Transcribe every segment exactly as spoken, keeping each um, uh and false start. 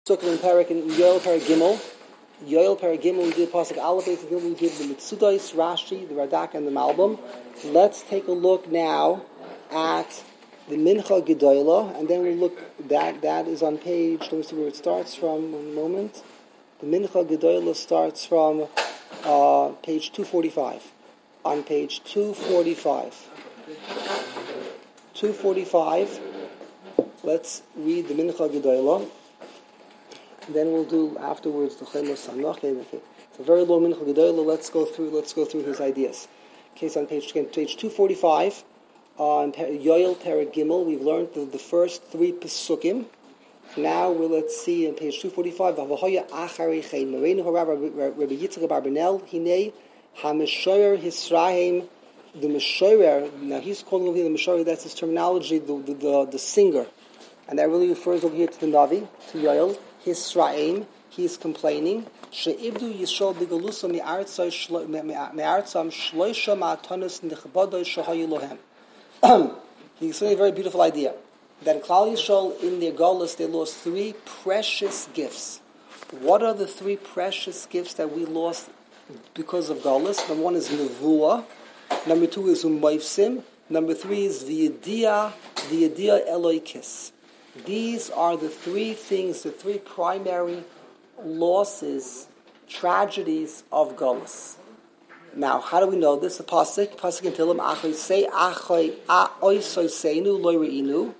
Sukkah and Parak and Yoel Parak Gimel. Yoel Parak Gimel, we did Pasuk Aleph, and Gimel, we did the Mitzudais, Rashi, the Radak, and the Malbim. Let's take a look now at the Mincha Gedoyla, and then we'll look, that that is on page, let me see where it starts from, one moment. The Mincha Gedoyla starts from uh, page two forty-five. On page two forty-five. two forty-five, let's read the Mincha Gedoyla. Then we'll do afterwards the Chayla Samach. It's a very long Mincha Gedoyla. Let's go through. Let's go through his ideas. Okay, so on page again, page two forty-five, on Yoel Perek Gimel, we've learned the, the first three pesukim. Now we'll let's see on page two forty-five. V'havoya acharei chein Mereinu harav Rabbi Yitzchak Barbanel hinei hameshoyer Hisraim. The meshoyer. Now he's calling over here the meshoyer. That's his terminology. The the, the the singer, and that really refers over here to the Navi, to Yoel. Hisraim, he's complaining. She'ibdu Yisrael b'galusa mi'artzam shloisha ma'atanos nechbadoi shahayu lohem. He's saying a very beautiful idea that in Klal Yisrael in their galus they lost three precious gifts. What are the three precious gifts that we lost because of galus? Number one is nevuah. Number two is umayfsim. Number three is the yediyah, the yediyah eloikis. These are the three things, the three primary losses, tragedies of Golus. Now, how do we know this? The pasuk, pasuk in Tehillim, Achoi say, Achoi oisoi seinu loy reinu.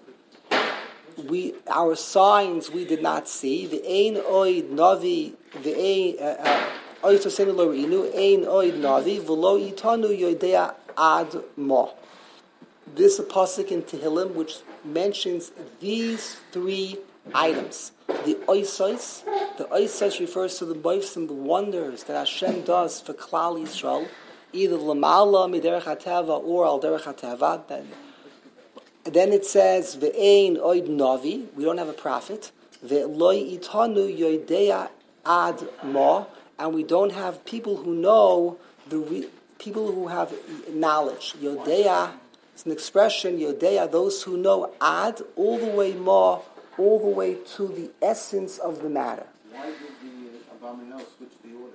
We, our signs we did not see. The ein oid navi, the ein oisoi seinu loy reinu, ein oid navi, v'lo itanu yodea ad mo. This is a pasuk in Tehillim which mentions these three items. The oisos, the oisos refers to the boifsim, the wonders that Hashem does for Klal Yisrael, either lamala miderech hateva or al derech hateva. Then it says ve'ein oid navi, we don't have a prophet. Ve'loi itanu yodea ad ma, and we don't have people who know the re- people who have knowledge. Yodea. It's an expression, Yodea, those who know ad, all the way ma, all the way to the essence of the matter. Why did the Abramelel switch the order?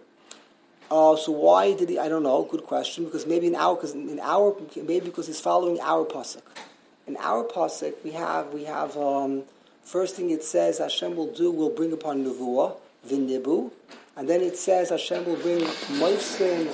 Uh, so why did he, I don't know, good question, because maybe in our, because in our, maybe because he's following our pasuk. In our pasuk, we have, we have, um, first thing it says, Hashem will do, will bring upon nevuah, v'nibu, and then it says, Hashem will bring moisin.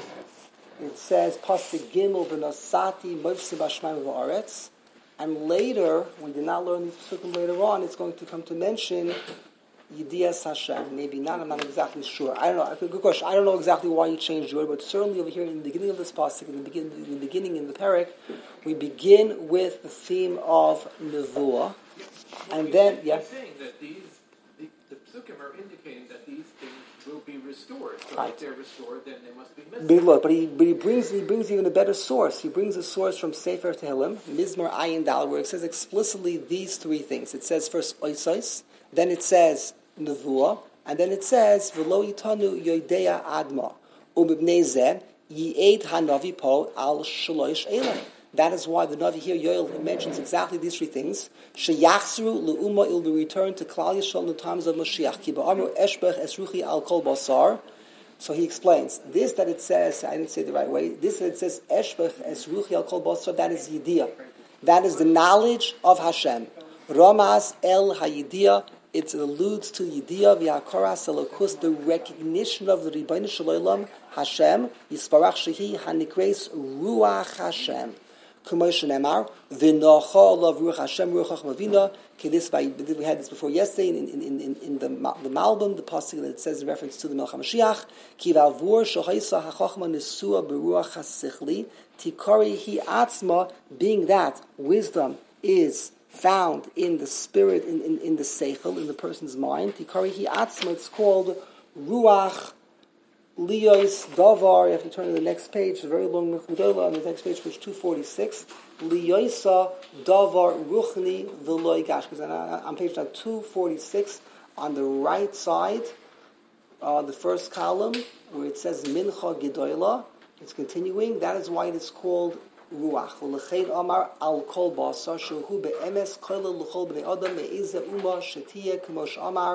It says pasuk gimel v'nosati moifsim b'ashmayim v'aretz, and later, we did not learn this pasuk later on, it's going to come to mention Yediyas Hashem. Maybe not. I'm not exactly sure. I don't know. Good question. I don't know exactly why you changed your word, but certainly over here in the beginning of this pasuk, in the beginning, in the beginning in the parak, we begin with the theme of nevuah, and then yeah. He's saying that these the, the psukim are indicating that these things will be restored. So right. If they're restored, then they must be missing. But, but he but he brings he brings even a better source. He brings a source from Sefer Tehillim, Mizmor Ayin Dal, where it says explicitly these three things. It says first oisais, then it says nevuah, and then it says v'lo yitanu yodea adma umibnei zeh yi'ed hanavi po al shloish elam. That is why the Navi here, Yoel, mentions exactly these three things. Sheyachzru le'uma, it will return to Klal Yisrael in the times of Mashiach. Ki ba'amru eshbech esruchi al kol basar. So he explains, this that it says, I didn't say it the right way, this that it says, eshbech esruchi al kol basar, that is Yediyah. That is the knowledge of Hashem. Ramas el hayidiyah, it alludes to Yediyah, v'hakaras elokus, the recognition of the Ribbono Shel Olam, Hashem, yisparach shehi hanikres ruach Hashem. Kumosh Nemar, V'nocha Olav Ruach Hashem Ruach Mavina. Okay, this by we had this before yesterday in in in, in, in the the Malbim, the pasuk that it says in reference to the Melech HaMashiach. Ki v'avur shohaisa hachachma nesua beruach hasichli tikari hi atzma, being that wisdom is found in the spirit, in, in, in the seichel, in the person's mind. Tikari hi atzma. It's called ruach. Liyos davar, you have to turn to the next page, a very long Mechudela, on the next page, page two forty-six. Liyosa davar ruchni v'loy gash. Because on page two forty-six, on the right side, uh, the first column, where it says Mincha Gedoyla, it's continuing. That is why it is called Ruach. L'chein Amar al kol basar shehu be'emes kol l'chol b'nei adam me'izeh uma shetiyeh k'mosh Amar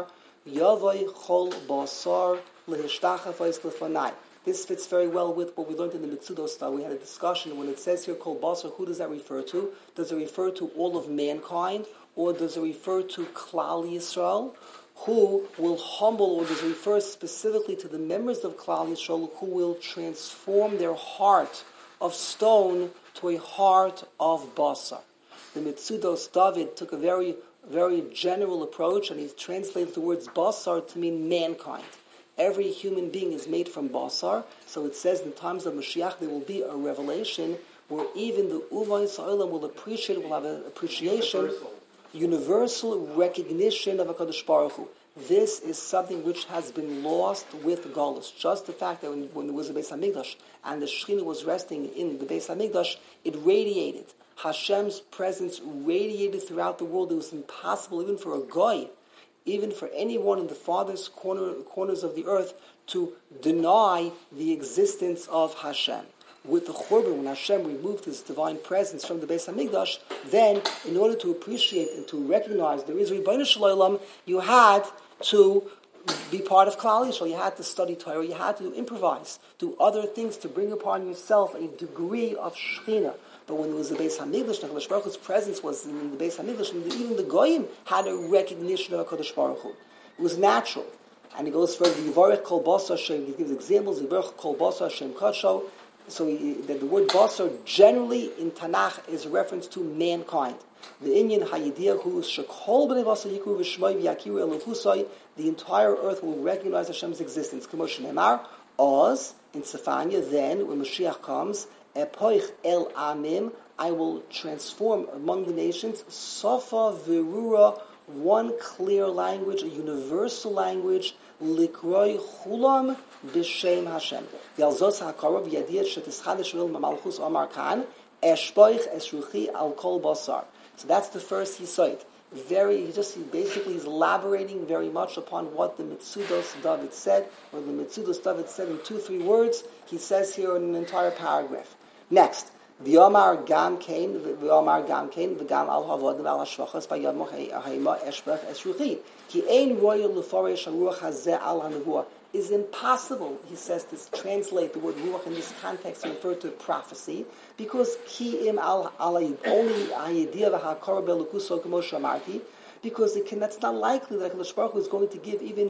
Yavai chol basar lehishtachafos lefanai. This fits very well with what we learned in the Mitzudos study. We had a discussion when it says here kol basar. Who does that refer to? Does it refer to all of mankind, or does it refer to Klal Yisrael, who will humble, or does it refer specifically to the members of Klal Yisrael who will transform their heart of stone to a heart of basar? The Mitzudos David took a very, very general approach, and he translates the words basar to mean mankind. Every human being is made from basar, so it says in times of Mashiach there will be a revelation where even the Uva Yisraelim will appreciate, will have an appreciation, universal, universal recognition of HaKadosh Baruch Hu. This is something which has been lost with Golus. Just the fact that when, when there was a Beis HaMikdash and the Shekhinah was resting in the Beis HaMikdash, it radiated. Hashem's presence radiated throughout the world. It was impossible even for a goy, even for anyone in the farthest corner, corners of the earth, to deny the existence of Hashem. With the Churban, when Hashem removed His divine presence from the Beis HaMikdash, then, in order to appreciate and to recognize there is Ribono Shel Olam, you had to be part of Klal Yisrael. You had to study Torah. You had to improvise, do other things to bring upon yourself a degree of Shekhinah. But when there was the Beis HaMikdash, HaKadosh Baruch Hu's presence was in the Beis HaMikdash, and even the Goyim had a recognition of HaKadosh Baruch Hu. It was natural. And he goes further, Yivarech Kol Basar Hashem, he gives examples, Yivarech Kol Basar Hashem Kadsho. So he, the, the word Basar generally in Tanakh is a reference to mankind. The Inyan Hayidiyah Hu Shekol B'nei Basar Yikru V'Shmoi V'Yakiru Elohusai, the entire earth will recognize Hashem's existence. K'mosh Ne'emar, Oz, in Sephania, then, when Mashiach comes, Epoich el amim, I will transform among the nations, Sofa Verura, one clear language, a universal language, Likroi Chulam B'Shem Hashem. V'alzos ha'karov yadiyat shetischadesh vil mamalchus Omar Khan, Eshpoich esruchi al kol basar. So that's the first Yisoid. Very, he just he basically is elaborating very much upon what the Mitzudos David said, or the Mitzudos David said in two, three words. He says here in an entire paragraph. Next, V'yomar gam kain, v'yomar gam kain, v'gam al havod v'al hashvachas b'yom ha'ima eshbech esruchi. Ki ein royal l'foresh ha'ruach hazeh al ha'nevuah. Is impossible, he says, to translate the word ruach in this context to refer to prophecy, because ki im al only hayidiyah v'ha'kara belukuso k'mo shamarti, because it can, that's not likely that HaKadosh Baruch Hu is going to give even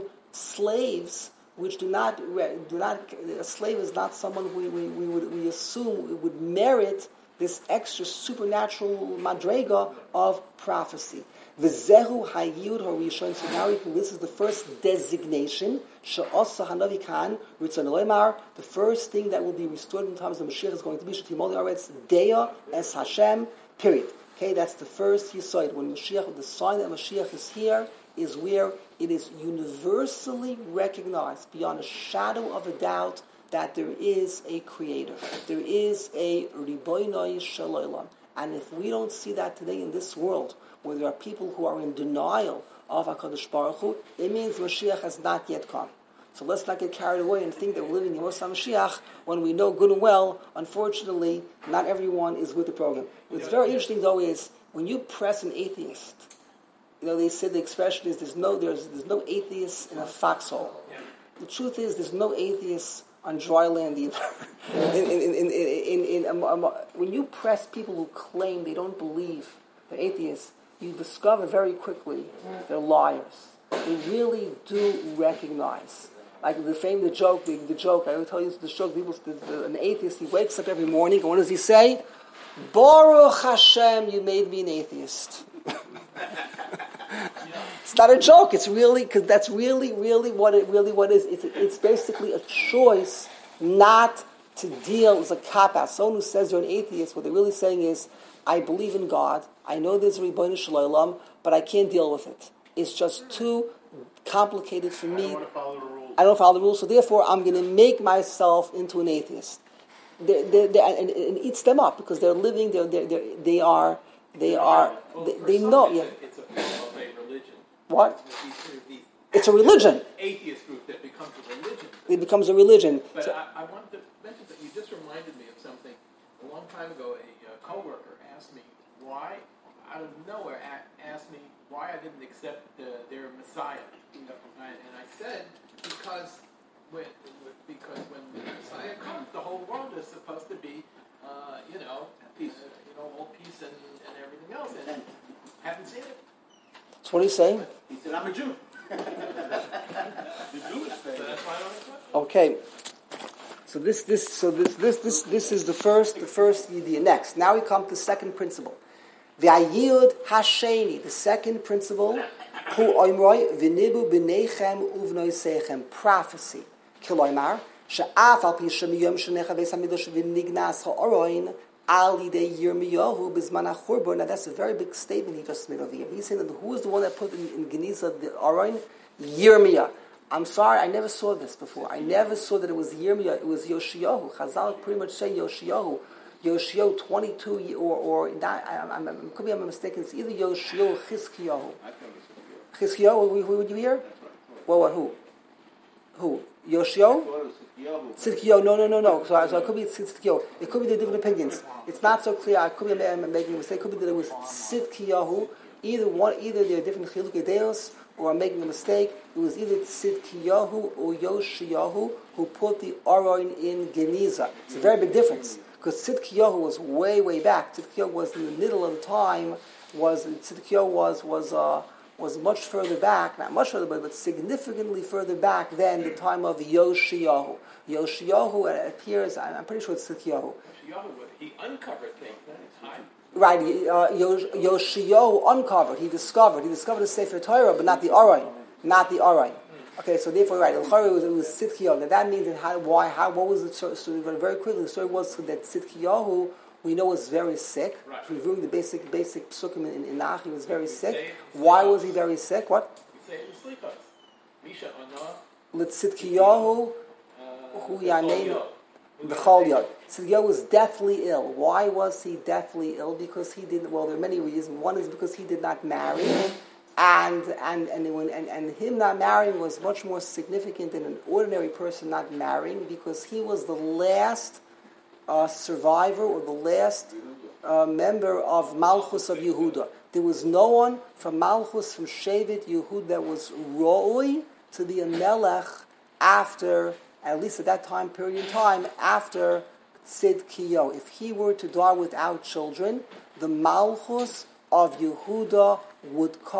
slaves which do not, do not, a slave is not someone we, we, we would we assume would merit this extra supernatural madrega of prophecy. V'zehu hayud harishon. So now this is the first designation. She'osa hanavi kan ritzon leimar. The first thing that will be restored in times of Mashiach is going to be shetimoli aretz deya es Hashem. Period. Okay, that's the first yisoid. When Mashiach, the sign that Mashiach is here, is where it is universally recognized beyond a shadow of a doubt that there is a creator. There is a Ribono Shel Olam. And if we don't see that today in this world, where there are people who are in denial of HaKadosh Baruch Hu, it means Mashiach has not yet come. So let's not get carried away and think that we're living in Yemos HaMashiach when we know good and well, unfortunately, not everyone is with the program. What's very interesting, though, is when you press an atheist, you know, they say the expression is there's no there's there's no atheists in a foxhole. Yeah. The truth is there's no atheists on dry land either. in, in, in, in, in, in, um, um, when you press people who claim they don't believe they're atheists, you discover very quickly they're liars. They really do recognize. Like the famous the joke, the, the joke, I will tell you the joke, people, the, the, an atheist, he wakes up every morning, and what does he say? Baruch Hashem, you made me an atheist. It's not a joke. It's really, because that's really, really what it really what it is. It's it's basically a choice not to deal with a cop-out. Someone who says they're an atheist, what they're really saying is, I believe in God. I know there's a Ribono Shel Olam, but I can't deal with it. It's just too complicated for me. I don't want to follow the rules. I don't follow the rules, so therefore I'm going to make myself into an atheist. They're, they're, they're, and, and it eats them up because they're living. They're, they're, they're, they are. They are. Well, they, they know. Yeah. It's a form of a religion. What? These, it's a religion. Atheist group that becomes a religion. It becomes a religion. But so, I, I wanted to mention that you just reminded me of something. A long time ago, a, a coworker asked me why, out of nowhere, a- asked me why I didn't accept uh, their Messiah. And haven't seen it. That's what he's saying. He said, I'm a Jew. The Jewish So thing. that's why I don't accept it. Okay. So this, this, so this, this, this, this is the first, the first idea. Next, now we come to the second principle. The ayiyud hasheni, the second principle, hu oimroi v'nibu b'neichem uvnoisechem, prophecy. Kiloimar, she'af al pi shemiyom shenecha beis hamidrash v'nignas ha'oroin al yidei Yirmiyahu b'zman ha'churban. Now that's a very big statement he just made over here. He's saying that who is the one that put in, in Geniza the Oroin? Yirmiyah. I'm sorry, I never saw this before. I never saw that it was Yirmiyah, it was Yoshiyahu. Chazal pretty much say Yoshiyahu. Yoshiyahu twenty-two, or, or that, I, I, I, could be I'm mistaken, it's either Yoshiyahu or Chizkiyahu. Chizkiyahu, who, who would you hear? Well, what, who? Who? Yoshiyahu? Tzidkiyahu, no, no, no, no. So, so it could be Tzidkiyahu. It could be the different opinions. It's not so clear. I could be I'm making a mistake. It could be that it was Tzidkiyahu. Either one, either they're different Chilukei Deos, or I'm making a mistake. It was either Tzidkiyahu or Yoshiyahu who put the Aron in Geniza. It's a very big difference. Because Tzidkiyahu was way, way back. Tzidkiyahu was in the middle of the time. Was Tzidkiyahu was was uh, was much further back, not much further, but, but significantly further back than the time of Yoshiyahu. Yoshiyahu appears. I'm pretty sure it's Tzidkiyahu. He uncovered things at the time. Right, uh, Yoshiyahu uncovered. He discovered. He discovered the Sefer Torah, but not the Aron, not the Aron. Okay, so therefore, right, it was, it was Tzidkiyahu. Now that means that how, why, how, what was the story? So very quickly, the story was that Tzidkiyahu, we know, was very sick. Right. Reviewing the basic basic psukim in, in Nach, he was very sick. Why was he very sick? What? You say it in Slichos. Misha Anah. L'Tzidkiyahu, hu yanein b'chol yod. Tzidkiyahu was deathly ill. Why was he deathly ill? Because he didn't. Well, there are many reasons. One is because he did not marry. And and and, when, and and him not marrying was much more significant than an ordinary person not marrying, because he was the last uh, survivor or the last uh, member of Malchus of Yehuda. There was no one from Malchus, from Shevet Yehuda, that was ro'oi to be a melech after, at least at that time period in time, after Tzidkiyahu. If he were to die without children, the Malchus of Yehuda would come.